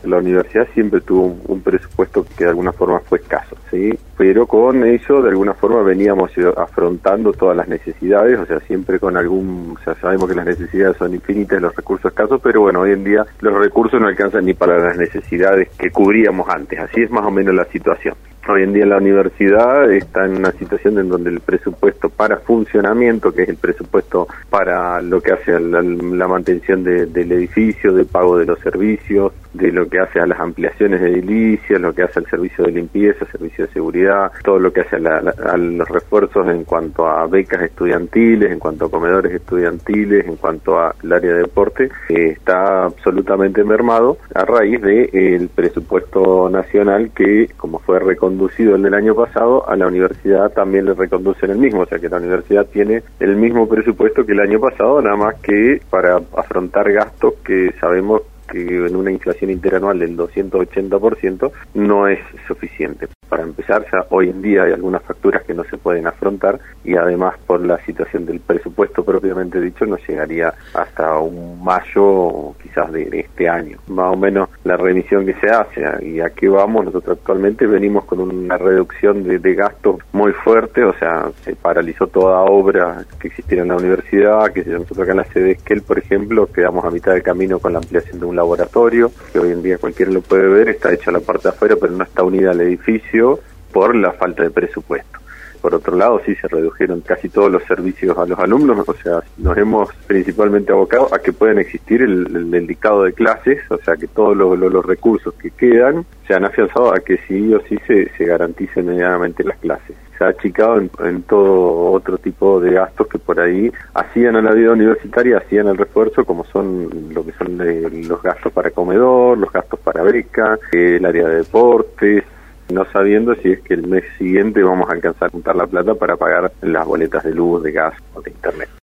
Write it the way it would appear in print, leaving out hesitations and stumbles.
La universidad siempre tuvo un presupuesto que de alguna forma fue escaso, ¿sí? Pero con eso de alguna forma veníamos afrontando todas las necesidades, o sea, siempre con o sea, sabemos que las necesidades son infinitas, los recursos escasos, pero bueno, hoy en día los recursos no alcanzan ni para las necesidades que cubríamos antes, así es más o menos la situación. Hoy en día la universidad está en una situación en donde el presupuesto para funcionamiento, que es el presupuesto para lo que hace a la mantención del edificio, de pago de los servicios, de lo que hace a las ampliaciones de edilicios, lo que hace al servicio de limpieza, servicio de seguridad, todo lo que hace a los refuerzos en cuanto a becas estudiantiles, en cuanto a comedores estudiantiles, en cuanto al área de deporte, está absolutamente mermado a raíz del presupuesto nacional que, como fue reconducido el del año pasado, a la universidad también le reconducen el mismo, o sea que la universidad tiene el mismo presupuesto que el año pasado, nada más que para afrontar gastos que sabemos que en una inflación interanual del 280% no es suficiente. Para empezar, ya hoy en día hay algunas facturas que no se pueden afrontar y además por la situación del presupuesto propiamente dicho no llegaría hasta un mayo quizás de este año. Más o menos la remisión que se hace y a qué vamos, nosotros actualmente venimos con una reducción de gastos muy fuerte, o sea, se paralizó toda obra que existiera en la universidad, que nosotros acá en la sede Esquel, por ejemplo, quedamos a mitad del camino con la ampliación de un laboratorio, que hoy en día cualquiera lo puede ver, está hecha la parte de afuera, pero no está unida al edificio por la falta de presupuesto. Por otro lado, sí se redujeron casi todos los servicios a los alumnos, o sea, nos hemos principalmente abocado a que puedan existir el dictado de clases, o sea, que todos los recursos que quedan se han afianzado a que sí o sí se garanticen medianamente las clases. Se ha achicado en todo otro tipo de gastos que por ahí hacían a la vida universitaria, hacían el refuerzo, como son lo que son los gastos para comedor, los gastos para beca, el área de deportes, no sabiendo si es que el mes siguiente vamos a alcanzar a juntar la plata para pagar las boletas de luz, de gas o de internet.